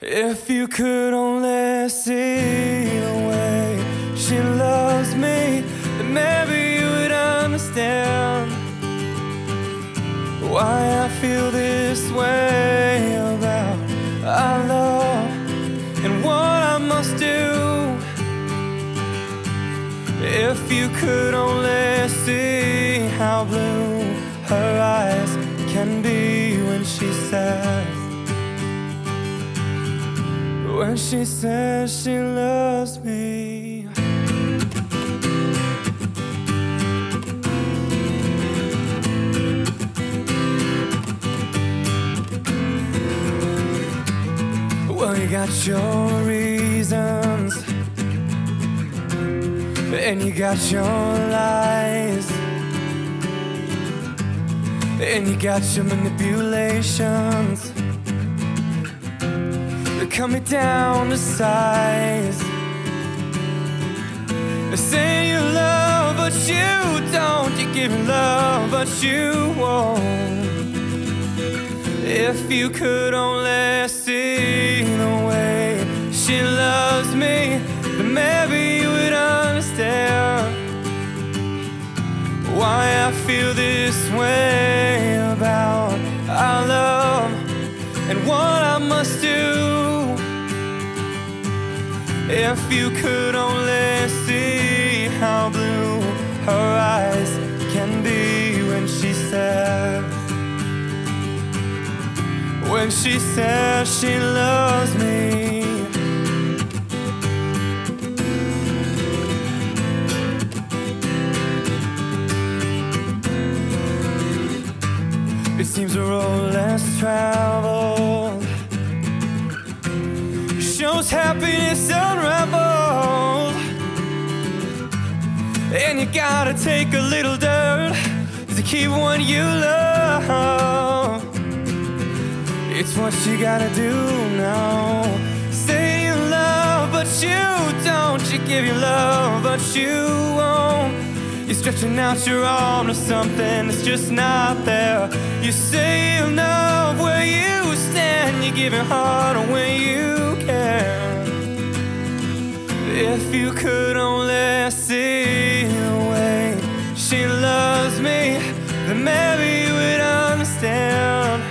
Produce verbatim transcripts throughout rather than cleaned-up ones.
If you could only see the way she loves me, then maybe you would understand why I feel this way about our love and what I must do. If you could only see how blue her eyes can be when she says When she says she loves me. Well, you got your reasons, and you got your lies, and you got your manipulations that cut me down to size. They say you love, but you don't. You give me love, but you won't. If you could only see the way she loves me, then maybe you would understand why I feel this way about our love and what I must do. If you could only see how blue her eyes can be when she says When she says she loves me. It seems a road less traveled shows happiness unraveled, and you gotta take a little dirt to keep what you love. It's what you gotta do now. Say you love, but you don't. You give your love, but you won't. You're stretching out your arm to something that's just not there. You say you love where you stand. You give your heart when you can. If you could only see the way she loves me, then maybe you would understand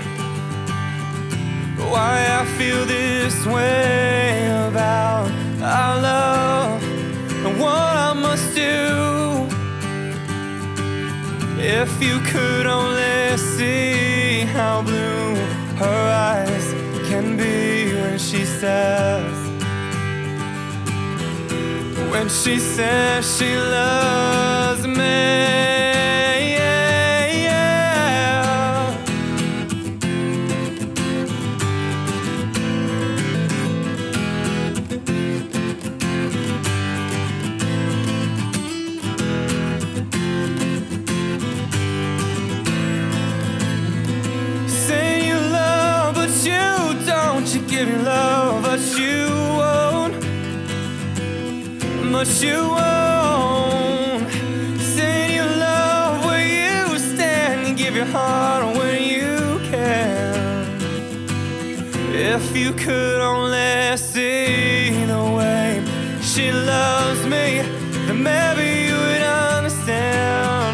why I feel this way about our love and what I must do. If you could only see how blue her eyes can be when she says When she says she loves me. You give your love, but you won't. But you won't. Say you love where you stand. You give your heart when you can. If you could only see the way she loves me, then maybe you would understand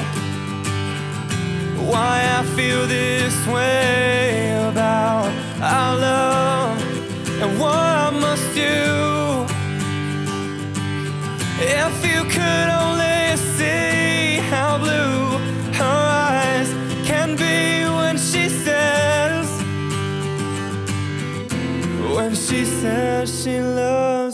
why I feel this way about our love and what I must do. If you could only see how blue her eyes can be when she says When she says she loves